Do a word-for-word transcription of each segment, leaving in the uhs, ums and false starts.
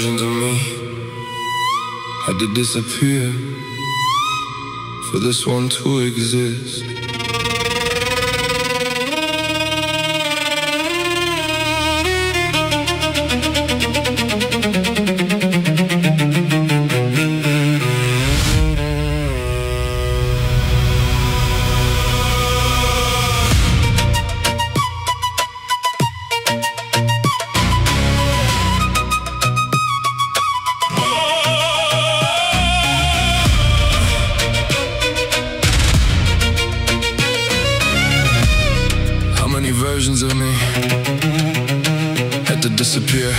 versions of me had to disappear for this one to exist. Versions of me had to disappear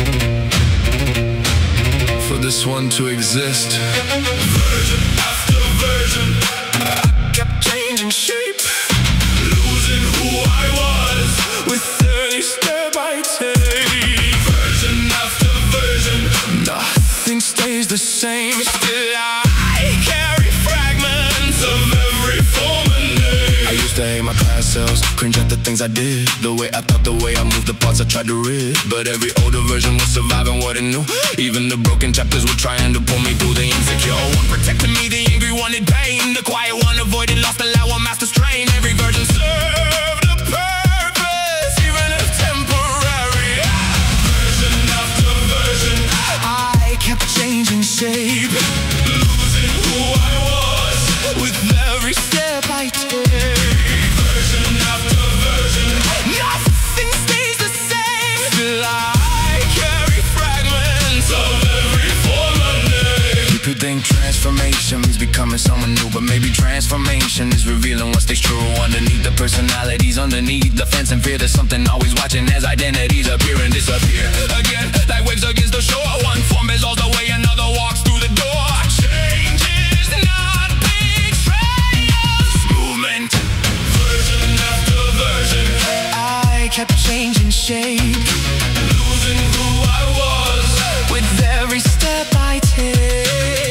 for this one to exist. Version after version, I kept changing shape, losing who I was with every step I take. Version after version, nothing stays the same. Still I carry fragments of every form and name. I used to hate my past selves, cringe at the things I did, the way I thought, the way I moved, the parts I tried to rid. But every older version was surviving what it knew. Even the broken chapters were trying to pull me through. The insecure one protected me, the angry one in pain, the quiet one avoided loss, the loud one master strain. Every version served a purpose, even if temporary. Version after version, I kept changing shape, losing who I was with every step I take. Think transformation means becoming someone new, but maybe transformation is revealing what stays true underneath the personalities, underneath the fence and fear. There's something always watching as identities appear and disappear again, like waves against the shore. One form is all the way, another walks through the door. Change is not betrayal, movement. Version after version, I kept changing shape, losing who I was with every step I take.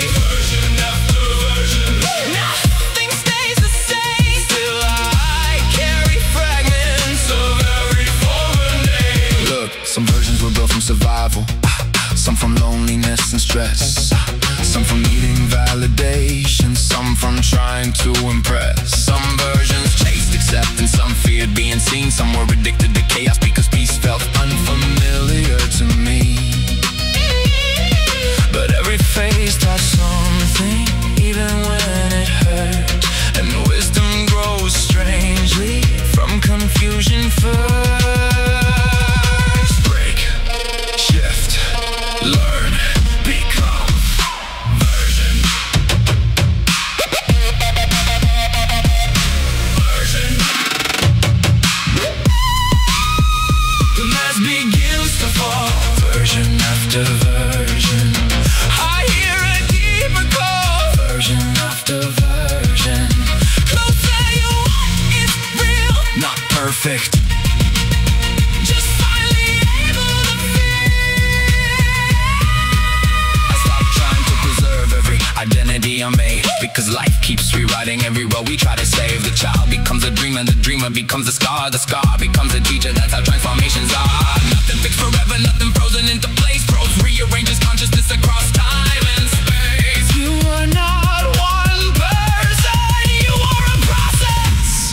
Some versions were built from survival, some from loneliness and stress, some from needing validation, some from trying to impress. Some versions chased acceptance, some feared being seen, some were addicted to chaos because peace felt unfamiliar to me. But every phase taught something, even when it hurt, and wisdom grows strangely from confusion first. Learn, become, version. Version. The mask begins to fall, version after version. I hear a deeper call, version after version. Closer you want, it's real, not perfect. Identity I made, because life keeps rewriting every road we try to save. The child becomes a dreamer, the dreamer becomes a scar, the scar becomes a teacher. That's how transformations are. Nothing fixed forever, nothing frozen into place. Prose rearranges consciousness across time and space. You are not one person, you are a process.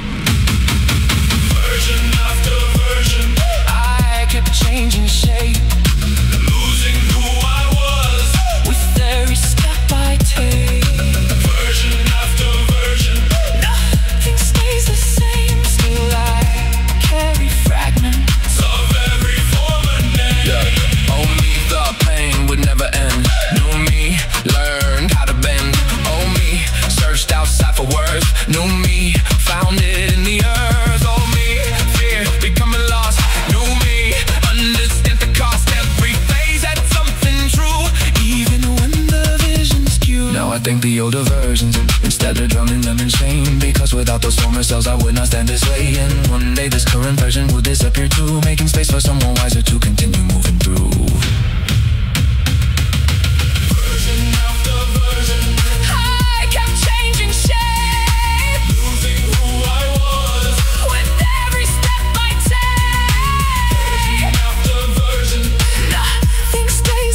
Version after version, I kept changing shape, losing who I was with every step I take. Version after version, nothing stays the same. Still I carry fragments of every form and name. Yeah. Oh me, the pain would never end. Knew me, learned how to bend. Oh me, searched outside for worth. Knew me, found it in the earth. Oh me, fear, becoming lost. Knew me, understand the cost. Every phase had something true, even when the vision's skewed. Now I think the older versions instead of drowning them in shame, because without those former selves I would not stand this way. And one day this current version will disappear too, making space for someone wiser to continue moving through. Version after version, I kept changing shape, losing who I was with every step I take. Version after version, nothing stays